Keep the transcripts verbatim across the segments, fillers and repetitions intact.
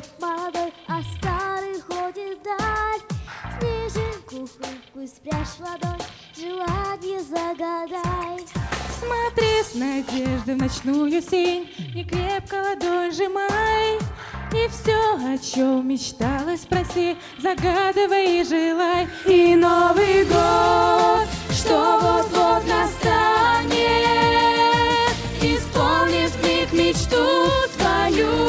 год молодой, а старый ходит вдаль. Снежинку в хрупкую спрячь в ладонь, желание загадай. Смотри с надеждой в ночную синь, и крепко ладонь сжимай. И все, о чем мечтала, спроси, загадывай и желай. И Новый год, что вот-вот настанет, исполнит в миг мечту твою.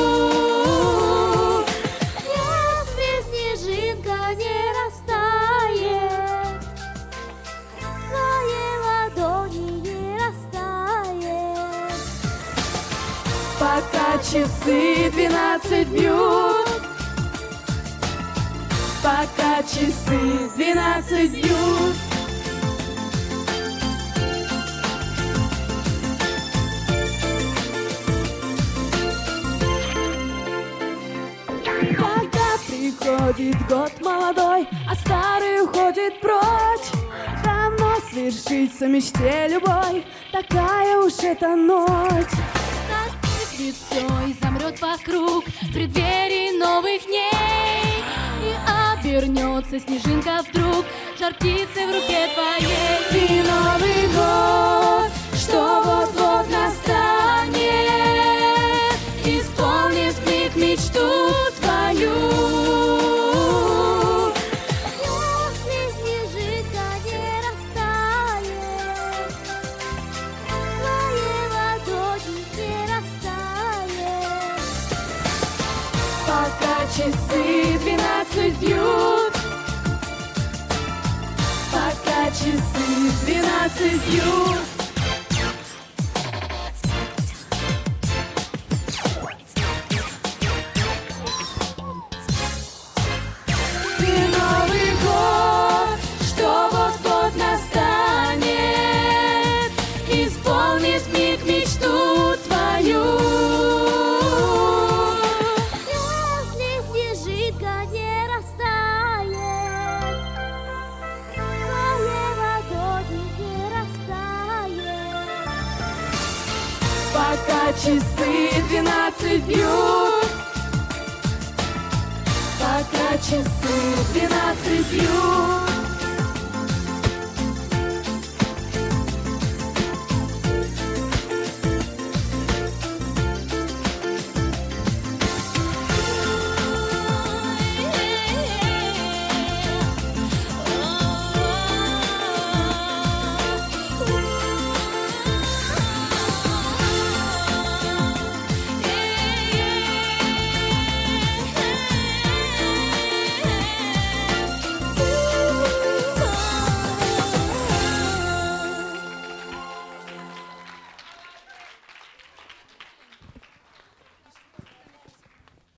Если снежинка не растает, твоей ладони не растает. Пока часы двенадцать бьют, пока часы двенадцать бьют. Когда приходит год молодой, а старый уходит прочь, давно свершится мечте любой, такая уж эта ночь. Наступит все и замрет вокруг в преддверии новых дней. И обернется снежинка вдруг жар птицы в руке твоей. И Новый год, что вот-вот настанет, исполнит в миг мечту твою. Если снежинка не растает, твоей ладони не растает. Пока часы двенадцать бьют, пока часы двенадцать бьют. И Новый год, что вот-вот настанет, исполнит в миг мечту твою. Если снежинка не растает, твоей ладони не растает. Пока часы двенадцать бьют, пока часы двенадцать бьют.